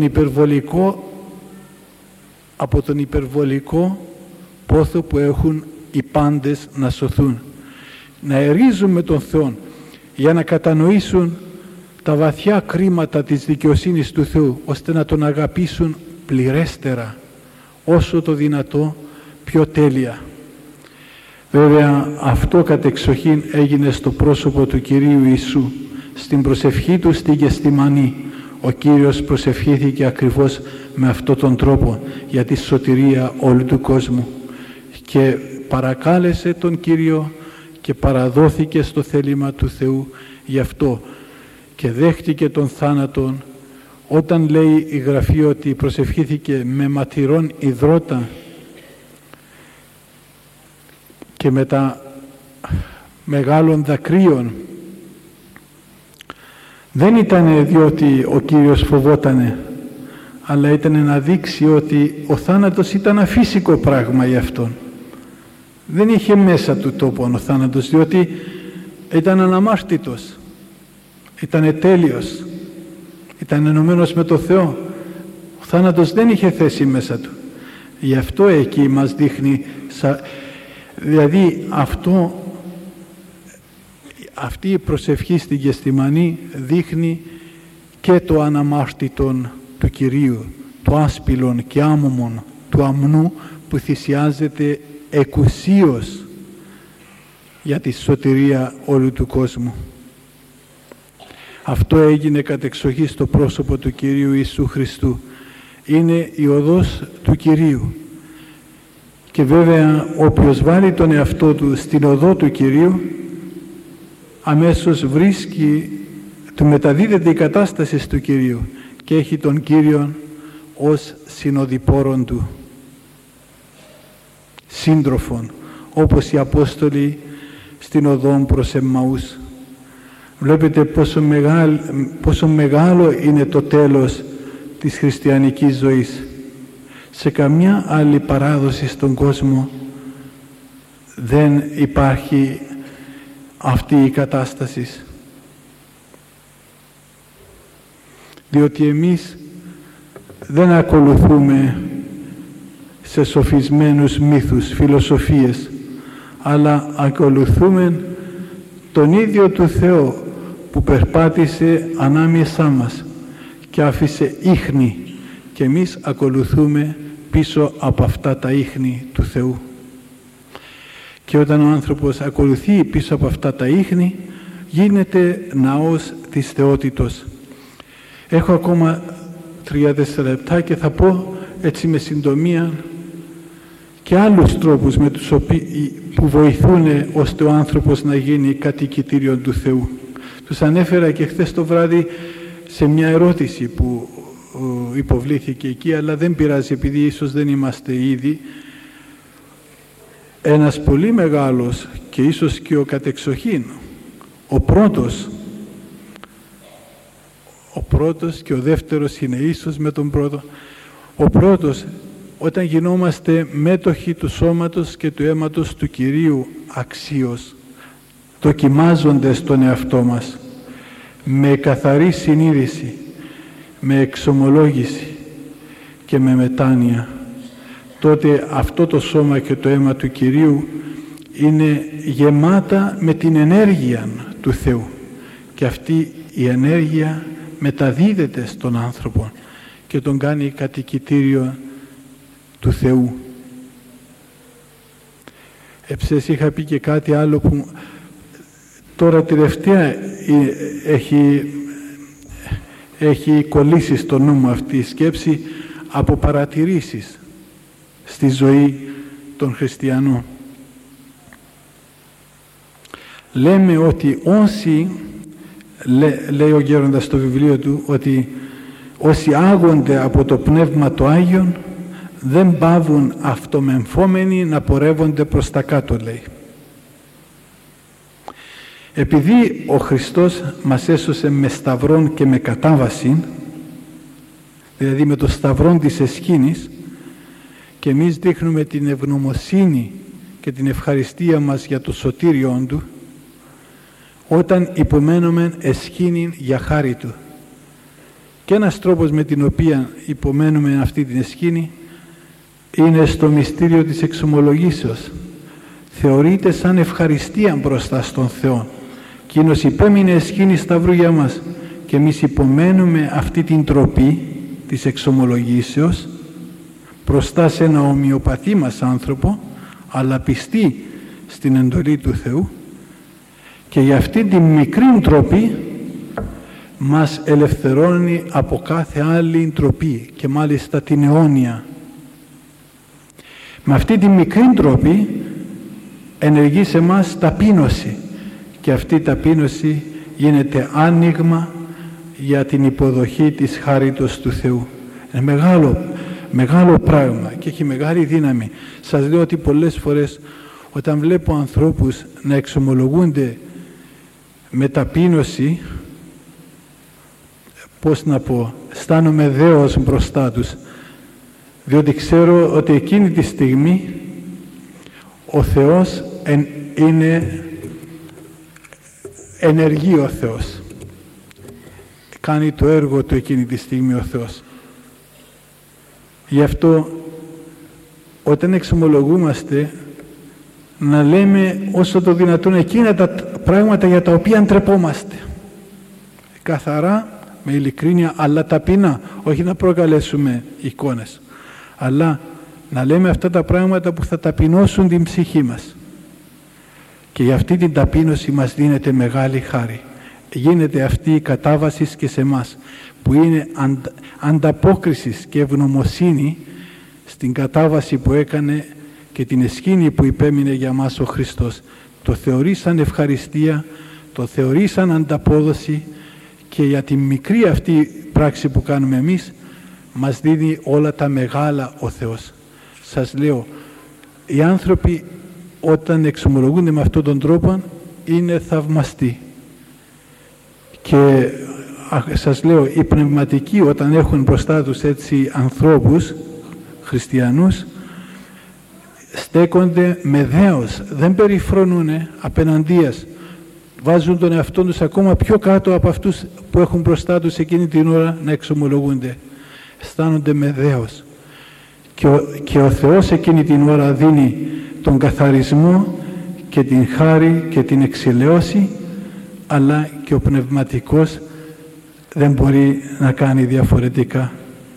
τον υπερβολικό πόθο που έχουν οι πάντες να σωθούν. Να ερίζουν με τον Θεό για να κατανοήσουν τα βαθιά κρίματα της δικαιοσύνης του Θεού, ώστε να τον αγαπήσουν πληρέστερα, όσο το δυνατό πιο τέλεια. Βέβαια αυτό κατεξοχήν έγινε στο πρόσωπο του Κυρίου Ιησού. Στην προσευχή του στη Γεστημανή ο Κύριος προσευχήθηκε ακριβώς με αυτόν τον τρόπο για τη σωτηρία όλου του κόσμου και παρακάλεσε τον Κύριο και παραδόθηκε στο θέλημα του Θεού γι' αυτό και δέχτηκε τον θάνατον. Όταν λέει η Γραφή ότι προσευχήθηκε με ματηρών υδρότα και μετά μεγάλων δακρύων, δεν ήταν διότι ο Κύριος φοβότανε, αλλά ήταν να δείξει ότι ο θάνατος ήταν αφύσικο πράγμα για Αυτόν. Δεν είχε μέσα του τόπον ο θάνατος, διότι ήταν αναμάρτητος, ήταν τέλειος, ήταν ενωμένος με το Θεό. Ο θάνατος δεν είχε θέση μέσα του. Γι' αυτό εκεί μας δείχνει, δηλαδή αυτή η προσευχή στην Γεστημανή δείχνει και το αναμάρτητον του Κυρίου, το άσπυλον και άμωμον του αμνού που θυσιάζεται εκουσίως για τη σωτηρία όλου του κόσμου. Αυτό έγινε κατεξοχή στο πρόσωπο του Κυρίου Ιησού Χριστού. Είναι η οδός του Κυρίου. Και βέβαια όποιος βάλει τον εαυτό του στην οδό του Κυρίου, αμέσως βρίσκει, του μεταδίδεται η κατάσταση του Κυρίου και έχει τον Κύριον ως συνοδοιπόρον του, σύντροφον, όπως οι Απόστολοι στην οδόν προς Εμμαούς. Βλέπετε πόσο μεγάλο είναι το τέλος της χριστιανικής ζωής. Σε καμιά άλλη παράδοση στον κόσμο δεν υπάρχει αυτή η κατάσταση. Διότι εμείς δεν ακολουθούμε σε σοφισμένους μύθους, φιλοσοφίες, αλλά ακολουθούμε τον ίδιο του Θεό που περπάτησε ανάμεσά μας και άφησε ίχνη και εμείς ακολουθούμε πίσω από αυτά τα ίχνη του Θεού. Και όταν ο άνθρωπος ακολουθεί πίσω από αυτά τα ίχνη, γίνεται ναός της θεότητος. Έχω ακόμα 3-4 λεπτά και θα πω έτσι με συντομία και άλλους τρόπους με τους που βοηθούν ώστε ο άνθρωπος να γίνει κατοικητήριο του Θεού. Τους ανέφερα και χθες το βράδυ σε μια ερώτηση που υποβλήθηκε εκεί, αλλά δεν πειράζει, επειδή ίσως δεν είμαστε ήδη. Ένας πολύ μεγάλος και ίσως και ο κατεξοχήν, ο πρώτος και ο δεύτερος είναι ίσως με τον πρώτο. Ο πρώτος, όταν γινόμαστε μέτοχοι του σώματος και του αίματος του Κυρίου αξίως, δοκιμάζοντας τον εαυτό μας, με καθαρή συνείδηση, με εξομολόγηση και με μετάνοια, τότε αυτό το σώμα και το αίμα του Κυρίου είναι γεμάτα με την ενέργεια του Θεού, και αυτή η ενέργεια μεταδίδεται στον άνθρωπο και τον κάνει κατοικητήριο του Θεού. Εψές είχα πει και κάτι άλλο που τώρα τελευταία έχει κολλήσει στο νου μου αυτή η σκέψη, από παρατηρήσεις στη ζωή των χριστιανών. Λέμε ότι όσοι, λέει ο γέροντας στο βιβλίο του, ότι όσοι άγονται από το Πνεύμα το Άγιον δεν παύουν αυτομεμφόμενοι να πορεύονται προς τα κάτω, λέει. Επειδή ο Χριστός μας έσωσε με σταυρόν και με κατάβαση, δηλαδή με το σταυρόν της εσχήνης, και εμείς δείχνουμε την ευγνωμοσύνη και την ευχαριστία μας για το σωτήριον Του, όταν υπομένουμε εσχήνη για χάρη Του. Και ένας τρόπος με την οποία υπομένουμε αυτή την εσχήνη είναι στο μυστήριο της εξομολογήσεως. Θεωρείται σαν ευχαριστία μπροστά στον Θεό. Εκείνος υπέμεινε εσχήνη σταυρού για μας, και εμείς υπομένουμε αυτή την τροπή της εξομολογήσεως μπροστά σε ένα ομοιοπαθή μας άνθρωπο, αλλά πιστή στην εντολή του Θεού, και για αυτή την μικρή τροπή μας ελευθερώνει από κάθε άλλη τροπή, και μάλιστα την αιώνια. Με αυτή τη μικρή τροπή ενεργεί σε μας ταπείνωση, και αυτή η ταπείνωση γίνεται άνοιγμα για την υποδοχή της χάριτος του Θεού. Είναι μεγάλο πράγμα και έχει μεγάλη δύναμη. Σας λέω ότι πολλές φορές όταν βλέπω ανθρώπους να εξομολογούνται με ταπείνωση, πώς να πω, αισθάνομαι δέος μπροστά τους, διότι ξέρω ότι εκείνη τη στιγμή ο Θεός είναι ενεργεί, ο Θεός κάνει το έργο του εκείνη τη στιγμή ο Θεός. Γι' αυτό όταν εξομολογούμαστε να λέμε όσο το δυνατόν εκείνα τα πράγματα για τα οποία ντρεπόμαστε, καθαρά, με ειλικρίνεια, αλλά ταπεινά, όχι να προκαλέσουμε εικόνες, αλλά να λέμε αυτά τα πράγματα που θα ταπεινώσουν την ψυχή μας. Και για αυτή την ταπείνωση μας δίνεται μεγάλη χάρη. Γίνεται αυτή η κατάβαση και σε εμάς, που είναι ανταπόκριση και ευγνωμοσύνη στην κατάβαση που έκανε και την εσχήνη που υπέμεινε για μας ο Χριστός. Το θεωρεί σαν ευχαριστία, το θεωρεί σαν ανταπόδοση, και για τη μικρή αυτή πράξη που κάνουμε εμείς μας δίνει όλα τα μεγάλα ο Θεός. Σας λέω, οι άνθρωποι όταν εξομολογούνται με αυτόν τον τρόπο είναι θαυμαστοί. Και σας λέω, οι πνευματικοί όταν έχουν μπροστά τους έτσι ανθρώπους, χριστιανούς, στέκονται με δέος, δεν περιφρονούνε απέναντίας, βάζουν τον εαυτό τους ακόμα πιο κάτω από αυτούς που έχουν μπροστά τους εκείνη την ώρα να εξομολογούνται. Αισθάνονται με δέος. Και ο Θεός εκείνη την ώρα δίνει τον καθαρισμό και την χάρη και την εξηλαίωση, αλλά και ο πνευματικός δεν μπορεί να κάνει διαφορετικά.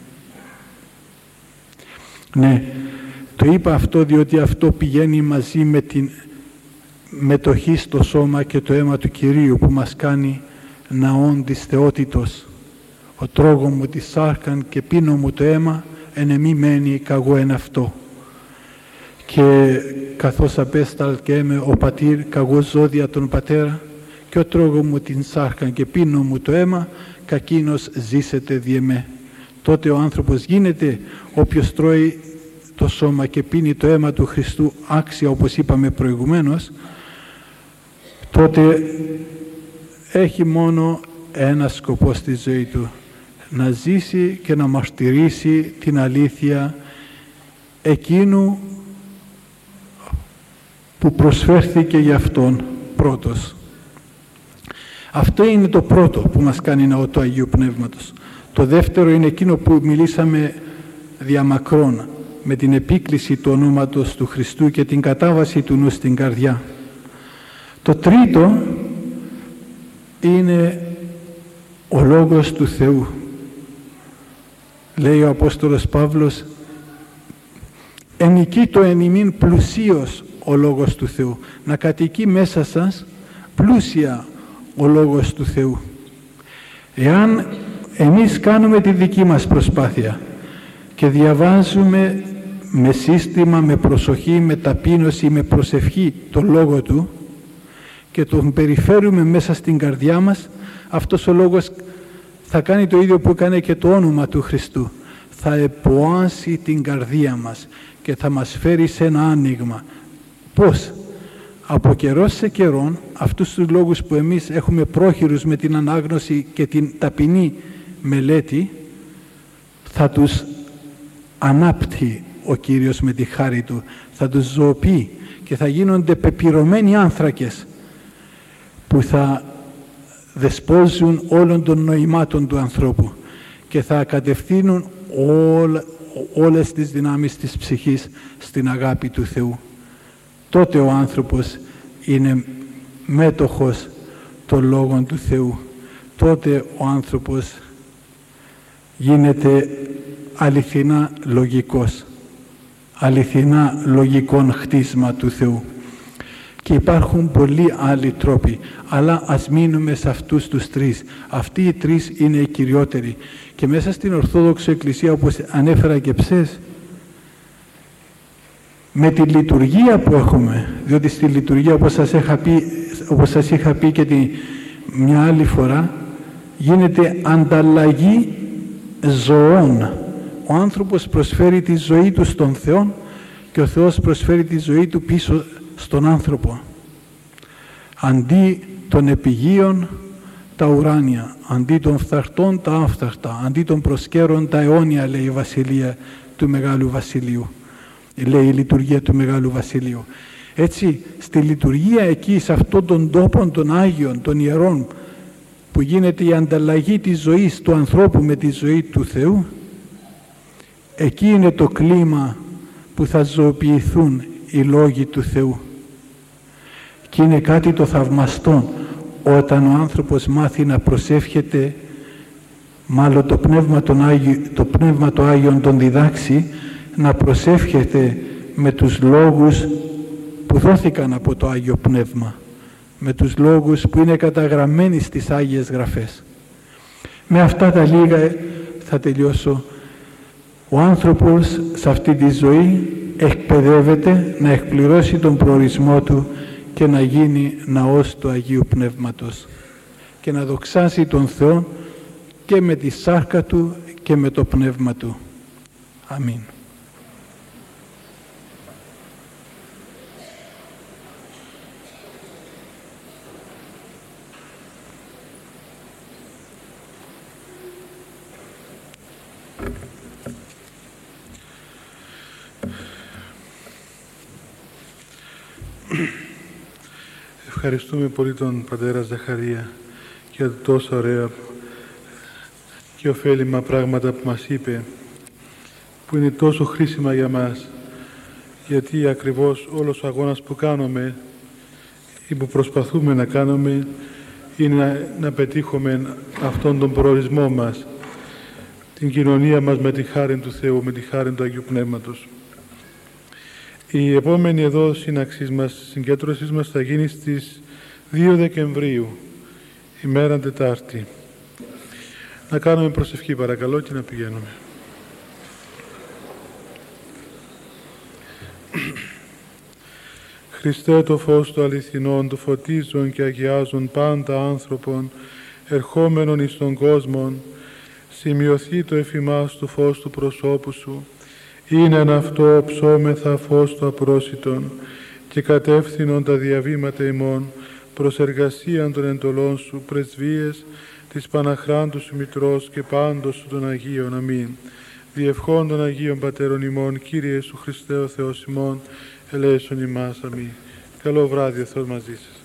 Ναι, το είπα αυτό διότι αυτό πηγαίνει μαζί με την μετοχή στο σώμα και το αίμα του Κυρίου που μας κάνει ναόν της θεότητος. Ο τρώγω μου τη σάρκαν και πίνω μου το αίμα, εν εμή μένει καγώ εν αυτό. Και καθώς απέσταλκε ο πατήρ καγώ ζώδια τον πατέρα, και ο τρώγω μου την σάρκαν και πίνω μου το αίμα, κακίνος ζήσετε διεμέ. τότε ο άνθρωπος γίνεται, όποιος τρώει το σώμα και πίνει το αίμα του Χριστού άξια, όπως είπαμε προηγουμένως, τότε έχει μόνο ένα σκοπό στη ζωή του, να ζήσει και να μαρτυρήσει την αλήθεια εκείνου που προσφέρθηκε για αυτόν πρώτος. Αυτό είναι το πρώτο που μας κάνει ναό του Αγίου Πνεύματος. Το δεύτερο είναι εκείνο που μιλήσαμε διαμακρόν, με την επίκληση του ονόματος του Χριστού και την κατάβαση του νου στην καρδιά. Το τρίτο είναι ο Λόγος του Θεού. Λέει ο Απόστολος Παύλος, «Ενικείτο εν ημίν πλουσίος ο Λόγος του Θεού». Να κατοικεί μέσα σας πλούσια ο Λόγος του Θεού. Εάν εμείς κάνουμε τη δική μας προσπάθεια και διαβάζουμε με σύστημα, με προσοχή, με ταπείνωση, με προσευχή το Λόγο Του και τον περιφέρουμε μέσα στην καρδιά μας, αυτός ο Λόγος θα κάνει το ίδιο που έκανε και το όνομα του Χριστού. Θα εποάσει την καρδία μας και θα μας φέρει σε ένα άνοιγμα. Πώς? Από καιρό σε καιρόν, αυτούς τους λόγους που εμείς έχουμε πρόχειρους με την ανάγνωση και την ταπεινή μελέτη, θα τους ανάπτει ο Κύριος με τη χάρη Του, θα τους ζωοποιεί και θα γίνονται πεπειρωμένοι άνθρακες που θα δεσπόζουν όλων των νοημάτων του ανθρώπου και θα κατευθύνουν όλες τις δυνάμεις της ψυχής στην αγάπη του Θεού. Τότε ο άνθρωπος είναι μέτοχος των λόγων του Θεού. Τότε ο άνθρωπος γίνεται αληθινά λογικός, αληθινά λογικόν χτίσμα του Θεού. Και υπάρχουν πολλοί άλλοι τρόποι, αλλά ας μείνουμε σε αυτούς τους τρεις. Αυτοί οι τρεις είναι οι κυριότεροι. Και μέσα στην Ορθόδοξη Εκκλησία, όπως ανέφερα και ψες, με τη λειτουργία που έχουμε, διότι στη λειτουργία, όπως σας είχα πει και μια άλλη φορά, γίνεται ανταλλαγή ζωών. Ο άνθρωπος προσφέρει τη ζωή του στον Θεό και ο Θεός προσφέρει τη ζωή του πίσω στον άνθρωπο. Αντί των επιγείων τα ουράνια, αντί των φθαρτών τα άφθαρτα, αντί των προσκέρων τα αιώνια, λέει η Βασιλεία του Μεγάλου Βασιλείου. Λέει η λειτουργία του Μεγάλου Βασιλείου. Έτσι, στη λειτουργία εκεί, σε αυτόν τον τόπο των Άγιων, των Ιερών, που γίνεται η ανταλλαγή της ζωής του ανθρώπου με τη ζωή του Θεού, εκεί είναι το κλίμα που θα ζωοποιηθούν οι λόγοι του Θεού. Και είναι κάτι το θαυμαστό όταν ο άνθρωπος μάθει να προσεύχεται, μάλλον το Πνεύμα το Άγιον τον διδάξει, να προσεύχεται με τους λόγους που δόθηκαν από το Άγιο Πνεύμα, με τους λόγους που είναι καταγραμμένοι στις Άγιες Γραφές. Με αυτά τα λίγα θα τελειώσω. Ο άνθρωπος σε αυτή τη ζωή εκπαιδεύεται να εκπληρώσει τον προορισμό του και να γίνει ναός του Αγίου Πνεύματος και να δοξάσει τον Θεό και με τη σάρκα Του και με το Πνεύμα Του. Αμήν. Ευχαριστούμε πολύ τον Πατέρα Ζαχαρία για τόσο ωραία και ωφέλιμα πράγματα που μας είπε, που είναι τόσο χρήσιμα για μας, γιατί ακριβώς όλος ο αγώνας που κάνουμε ή που προσπαθούμε να κάνουμε είναι να πετύχουμε αυτόν τον προορισμό μας, την κοινωνία μας με τη χάρη του Θεού, με τη χάρη του Αγίου Πνεύματος. Η επόμενη εδώ συγκέντρωσή μας θα γίνει στις 2 Δεκεμβρίου, ημέρα Τετάρτη. Να κάνουμε προσευχή παρακαλώ και να πηγαίνουμε. Χριστέ, το φως του αληθινών, το φωτίζουν και αγιάζουν πάντα άνθρωπον, ερχόμενον εις τον κόσμο, σημειωθεί το εφημάς του φως του προσώπου σου, είναι εν αυτό ψώμεθα φως του απρόσιτον και κατεύθυνον τα διαβήματα ημών προς εργασίαν των εντολών σου, πρεσβείες της Παναχράντου σου Μητρός και πάντως σου των Αγίων. Αμήν. Διευχών των Αγίων Πατέρων ημών, Κύριε Ιησού Χριστέ ο Θεός ημών, ελέησον ημάς. Αμήν. Καλό βράδυ, ο Θεός μαζί σας.